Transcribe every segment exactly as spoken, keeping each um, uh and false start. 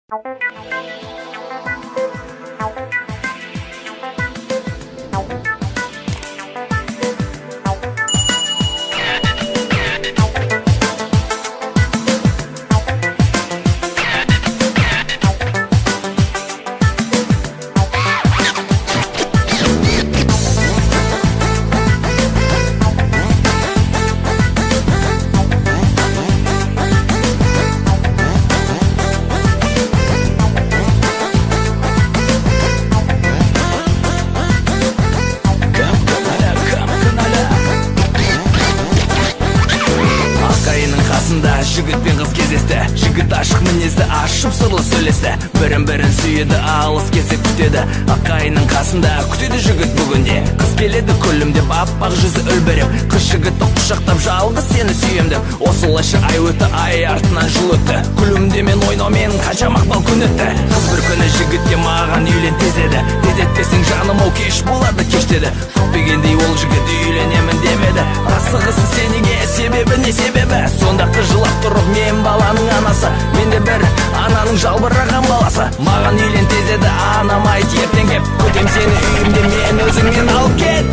Жігіт пен қыз кездесті, жігіт ашық мінезді, ашып сырлы сөйлесті, бірін-бірін сүйеді, алыс кезек күтеді. Аққайының қасында күтеді жігіт бүгінде, қыз келеді күлімдеп, аппақ жүзі үлбіреп, қыз жігітті құшақтап, жалғыз сені сүйем деп. Осылайша ай өтті, ай артынан жыл өтті, күлімдемен ойнаумен қанша мақпал күн өтті. Қыз бір күні жігітке маған үйлен тез деді, тез етпесең жаным ол кеш болады кеш деді. Күтпегендей ол жігіт үйленемін демеді. Асығысы сенеге, себебі не себебі? Сонда қыз жылап тұрып, мен баланың анасы, мен де бір ананың жалбыраған баласы. Маған үйлен тез деді, анам айт ертең кеп, көтем сені үйімде, мен өзіңмен алып кет.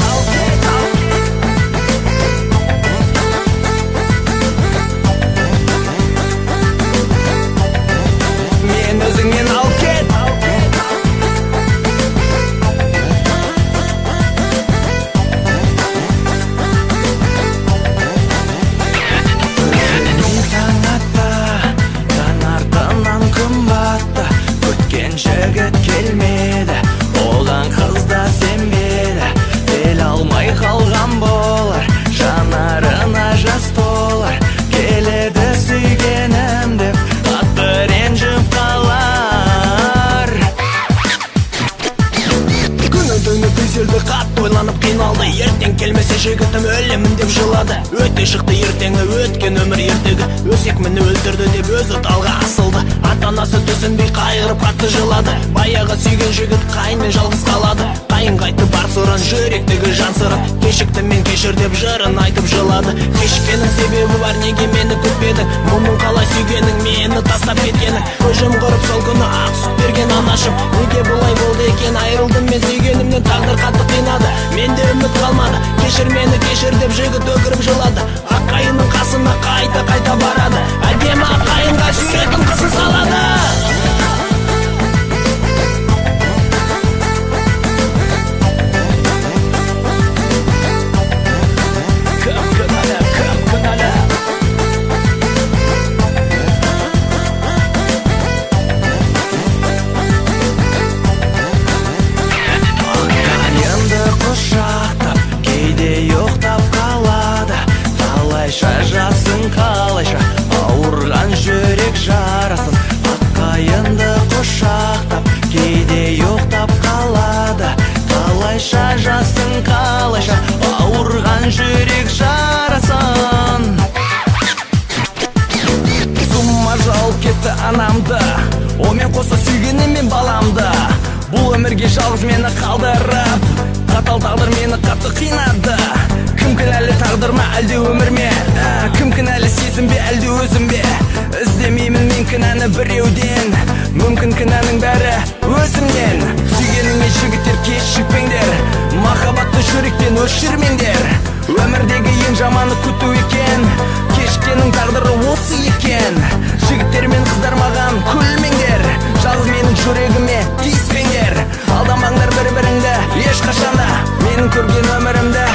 Мен өзіңмен алып кет. Жігіт келмеді, оған қыз да сенбеді, бел алмай қалған болар, жанарына жас толар, келеді сүйгенім деп, қатты ренжіп қалар. Күні түні күйзелді, қатты ойланып қиналды, ертең келмесе жігітім өлемін деп жылады. Өте шықты ертеңі, өткен өмір ертегі, өсек мені өлтірді деп өзі талға асылды. Ата-анасы түсінбей қайғырып қатты жылады, баяғы сүйген жігіт қайынмен жалғыз қалады. Қайын қайтты бар сұрын, жүректегі жан сырын, кешікті мен кешір деп жырын айтып жылады. Кешіккенің себебі бар, неге мені күтпедің, мұның қалай сүйгенің, мені тастап кеткенің. Көзім құрып сол күні ақ сүт берген анашым, неге бұлай болды екен, айырылдым мен сүйгенімнен, тағдыр қатты қинады, менде үміт қалмады. Кешір мені кешір деп жігіт өкіріп жылады. Аққайының қасына қайта қайта барады, әдемі аққайынға сүйетін қызын салады. Жасың қалайша, ауырған жүрек жарасын, аққайынды құшақтап, кейде ұйықтап қалады. Қалайша жасың қалайша, ауырған жүрек жарасын. Зұмма жалып кетті анамды, омен қоса сүйгенім мен баламды. Бұл өмірге жалғыз мені қалдырып, қатал тағдыр мені қатты қинады. Кім кінәлі тағдыр ма, әлде өмір ме? Кім кінәлі сезім бе, әлде өзім бе? Іздемеймін мен кінәні біреуден, мүмкін кінәнің бәрі өзімнен. Сүйгеніңе жігіттер кешікпеңдер, махаббатты жүректен өшірмеңдер. Өмірдегі ең жаманы күту екен, кешкенің тағдыры осы екен. Жігіттер мен қыздар маған күлмеңдер, жалғыз менің жүрегіме тиіспеңдер. Алдамаңдар бір-біріңді ешқашанда, менің көрген өмірімді